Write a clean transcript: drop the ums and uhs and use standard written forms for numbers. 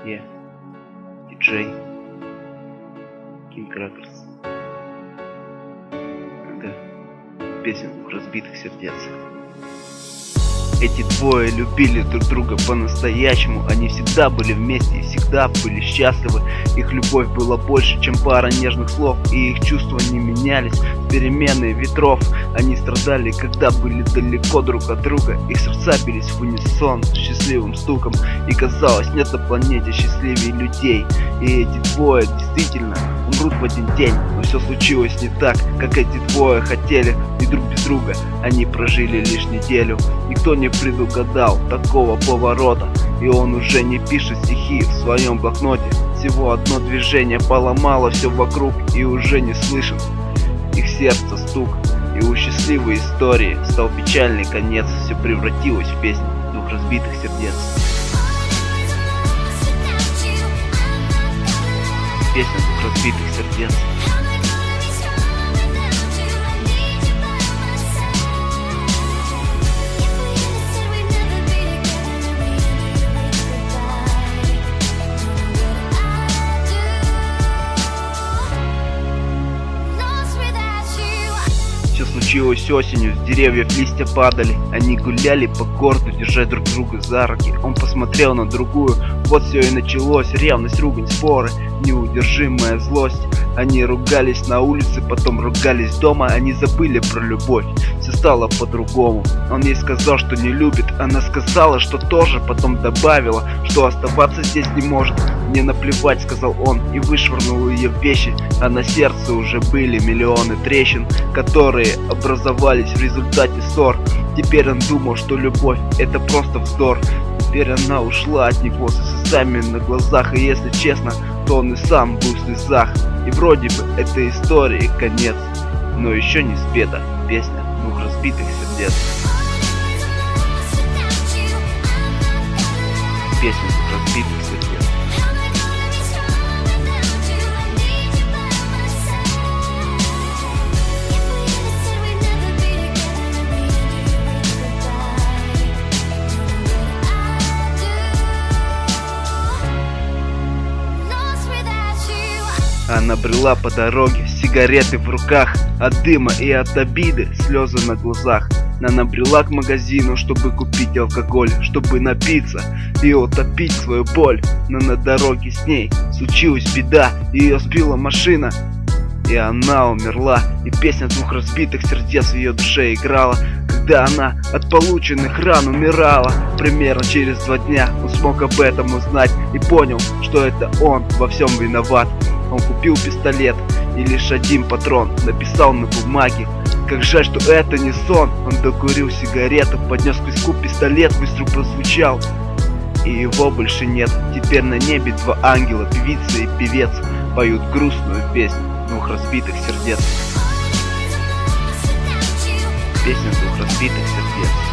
Я, диджей, King Records. Да, песен разбитых сердец. Эти двое любили друг друга по-настоящему. Они всегда были вместе и всегда были счастливы. Их любовь была больше, чем пара нежных слов, и их чувства не менялись с переменой ветров. Они страдали, когда были далеко друг от друга. Их сердца бились в унисон с счастливым стуком, и казалось, нет на планете счастливее людей. И эти двое действительно умрут в один день. Но все случилось не так, как эти двое хотели. И друг без друга они прожили лишь неделю. Никто не предугадал такого поворота, и он уже не пишет стихи в своем блокноте. Всего одно движение поломало все вокруг, и уже не слышен их сердце стук. И у счастливой истории стал печальный конец. Все превратилось в песню двух разбитых сердец. Песня двух разбитых сердец. Все случилось осенью, с деревьев листья падали. Они гуляли по городу, держа друг друга за руки. Он посмотрел на другую, вот все и началось. Ревность, ругань, споры, неудержимая злость. Они ругались на улице, потом ругались дома. Они забыли про любовь, все стало по-другому. Он ей сказал, что не любит, она сказала, что тоже. Потом добавила, что оставаться здесь не может. Мне наплевать, сказал он, и вышвырнул ее вещи. А на сердце уже были миллионы трещин, которые образовались в результате ссор. Теперь он думал, что любовь это просто вздор. Теперь она ушла от него со слезами на глазах. И если честно, то он и сам был в слезах. И вроде бы этой истории конец, но еще не спета песня двух разбитых сердец. Песня двух разбитых сердец. Она брела по дороге, сигареты в руках, от дыма и от обиды слезы на глазах. Она брела к магазину, чтобы купить алкоголь, чтобы напиться и утопить свою боль. Но на дороге с ней случилась беда, ее сбила машина, и она умерла. И песня двух разбитых сердец в ее душе играла, когда она от полученных ран умирала. Примерно через 2 дня он смог об этом узнать и понял, что это он во всем виноват. Он купил пистолет и лишь один патрон написал на бумаге. Как жаль, что это не сон. Он докурил сигарету, поднес к виску пистолет, выстрел прозвучал, и его больше нет. Теперь на небе 2 ангела, певица и певец, поют грустную песню двух разбитых сердец. Песня двух разбитых сердец.